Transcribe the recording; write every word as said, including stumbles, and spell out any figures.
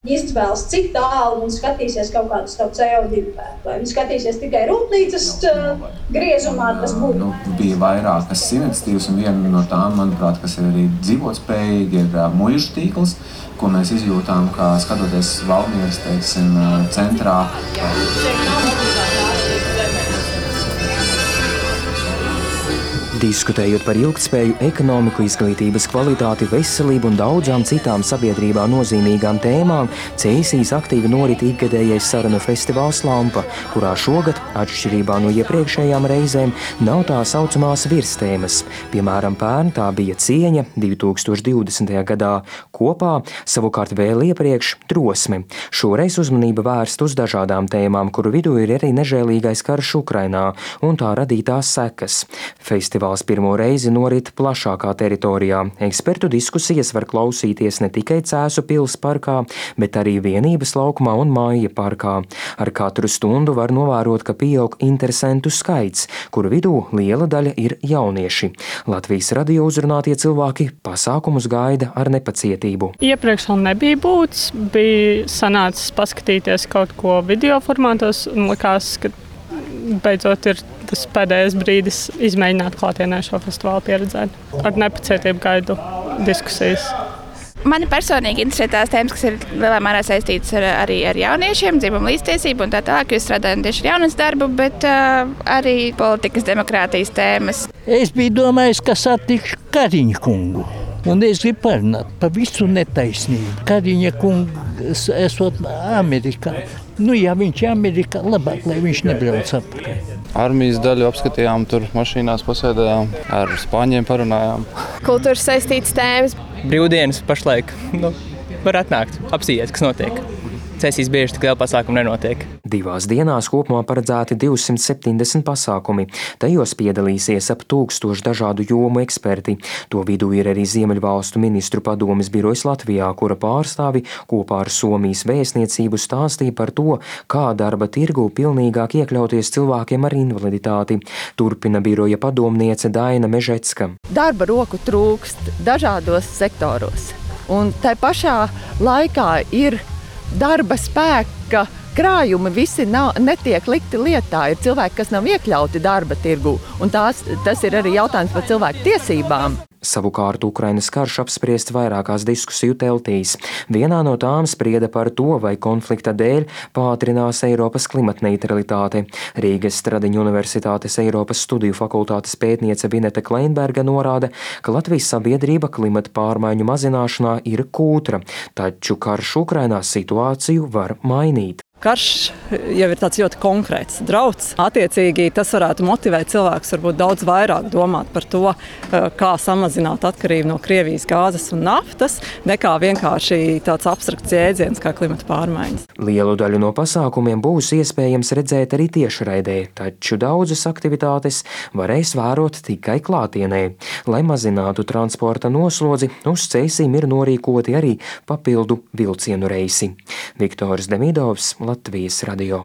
izvēlas, cik tālu viņi skatīsies kaut kādus C O divi pēdu. Vai viņi skatīsies tikai rūpnīcas uh, griezumā, tas būtu. Nu, bija vairākas iniciatīvas, un viena no tām, manuprāt, kas ir arī dzīvotspējīga, ir uh, muižu tīkls, ko mēs izjūtām, kā skatoties Valmieras, teiksim, centrā. Diskutējot par ilgtspēju, ekonomiku, izglītības kvalitāti, veselību un daudzām citām sabiedrībā nozīmīgām tēmām, Cēsīs aktīvi norit ikgadējais sarunu festivāls Lampa, kurā šogad, atšķirībā no iepriekšējām reizēm, nav tā saucamās virstēmas. Piemēram, pērn tā bija cieņa divi tūkstoši divdesmitajā gadā, kopā, savukārt vēl iepriekš drosme. Šoreiz uzmanība vērst uz dažādām tēmām, kuru vidū ir arī nežēlīgais karš Ukrainā un tā radītās sekas. Festivāls pirmo reizi norit plašākā teritorijā. Ekspertu diskusijas var klausīties ne tikai Cēsu pils parkā, bet arī Vienības laukumā un Maija parkā. Ar katru stundu var novērot, ka pieaug interesentu skaits, kuru vidū liela daļa ir jaunieši. Latvijas radio uzrunātie cilvēki pasākumus gaida ar nepacietību. Iepriekš vēl nebija būts, bija sanācis paskatīties kaut ko video formātos un likās, ka beidzot ir tas pēdējais brīdis izmēģināt klātienē šo festivālu pieredzēt. Ar nepacietību gaidu diskusijas. Mani personīgi interesē tās tēmas, kas ir lielā mērā saistītas ar, arī ar jauniešiem, dzimumu līdztiesību un tā tālāk, jo es strādāju tieši ar jaunas darbu, bet uh, arī politikas, demokrātijas tēmas. Es biju domājis, ka satikšu Kariņa kungu. Un es gribu parunāt par visu netaisnību. Kariņa kungs esot Amerikā. Nu, ja viņš ir Amerikā, labāk, lai viņš nebrauc apakaļ. Armijas daļu apskatījām, tur mašīnās pasēdējām, ar spāņiem parunājām. Kultūras saistītas tēmas. Brīvdienas pašlaik, nu, var atnākt, apsīties, kas notiek. Cēsīs bieži tik liela pasākuma nenotiek. Divās dienās kopumā paredzēti divsimt septiņdesmit pasākumi. Tajos piedalīsies ap tūkstošu dažādu jomu eksperti. To vidū ir arī Ziemeļvalstu ministru padomes birojas Latvijā, kura pārstāvi kopā ar Somijas vēstniecību stāstīja par to, kā darba tirgū pilnīgāk iekļauties cilvēkiem ar invaliditāti. Turpina biroja padomniece Daina Mežecka. Darba roku trūkst dažādos sektoros. Un tai pašā laikā ir darba spēka krājumi visi nav, netiek likti lietā. Ir cilvēki, kas nav iekļauti darba tirgu, un tās, tas ir arī jautājums par cilvēku tiesībām. Savukārt Ukrainas karš apspriest vairākās diskusiju teltīs. Vienā no tām sprieda par to, vai konflikta dēļ pātrinās Eiropas klimatneitralitāte. Rīgas Stradiņu universitātes Eiropas studiju fakultātes pētniece Vineta Kleinberga norāda, ka Latvijas sabiedrība klimata pārmaiņu mazināšanā ir kūtra, taču karš Ukrainā situāciju var mainīt. Karš jau ir tāds ļoti konkrēts drauds. Attiecīgi tas varētu motivēt cilvēkus varbūt daudz vairāk domāt par to, kā samazināt atkarību no Krievijas gāzes un naftas, nekā vienkārši tāds abstrakts jēdziens kā klimata pārmaiņas. Lielu daļu no pasākumiem būs iespējams redzēt arī tiešraidē, taču daudzas aktivitātes varēs vērot tikai klātienē. Lai mazinātu transporta noslodzi, uz Cēsīm ir norīkoti arī papildu vilcienu reisi. Viktors Demidovs, Latvijas radio.